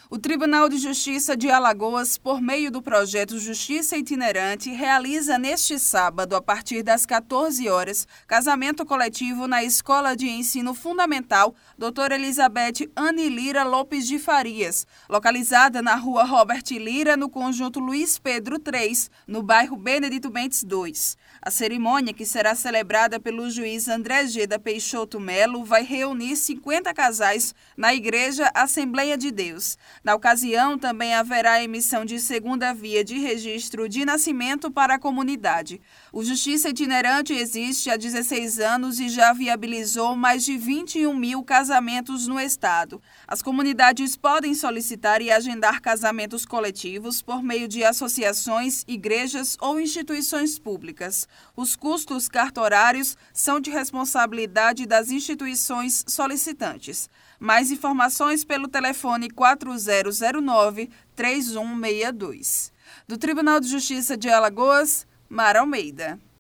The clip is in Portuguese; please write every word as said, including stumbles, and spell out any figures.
O Tribunal de Justiça de Alagoas, por meio do projeto Justiça Itinerante, realiza neste sábado, a partir das quatorze horas, casamento coletivo na Escola de Ensino Fundamental doutora Elizabeth Anne Lira Lopes de Farias, localizada na rua Robert Lira, no conjunto Luiz Pedro três, no bairro Benedito Bentes dois. A cerimônia, que será celebrada pelo juiz André Geda Peixoto Melo, vai reunir cinquenta casais na Igreja Assembleia de Deus. Na ocasião, também haverá a emissão de segunda via de registro de nascimento para a comunidade. O Justiça Itinerante existe há dezesseis anos e já viabilizou mais de vinte e um mil casamentos no estado. As comunidades podem solicitar e agendar casamentos coletivos por meio de associações, igrejas ou instituições públicas. Os custos cartorários são de responsabilidade das instituições solicitantes. Mais informações pelo telefone quatro zero zero nove, três um seis dois. Do Tribunal de Justiça de Alagoas, Mara Almeida.